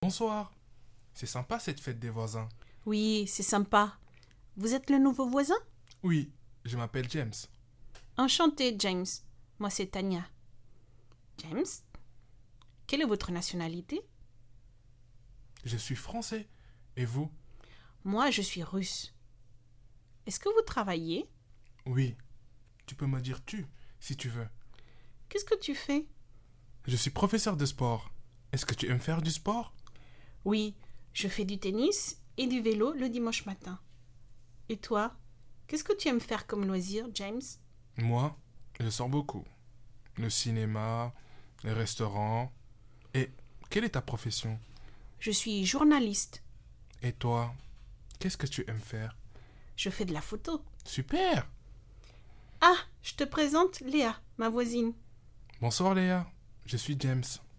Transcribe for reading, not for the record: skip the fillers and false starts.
Bonsoir. C'est sympa cette fête des voisins. Oui, c'est sympa. Vous êtes le nouveau voisin? Oui, je m'appelle James. Enchanté, James. Moi, c'est Tania. James, quelle est votre nationalité? Je suis français. Et vous? Moi, je suis russe. Est-ce que vous travaillez? Oui. Tu peux me dire tu, si tu veux. Qu'est-ce que tu fais? Je suis professeur de sport. Est-ce que tu aimes faire du sport? Oui, je fais du tennis et du vélo le dimanche matin. Et toi? Qu'est-ce que tu aimes faire comme loisir, James? Moi, je sors beaucoup. Le cinéma, les restaurants. Et quelle est ta profession? Je suis journaliste. Et toi, qu'est-ce que tu aimes faire? Je fais de la photo. Super! Ah, je te présente Léa, ma voisine. Bonsoir Léa, je suis James.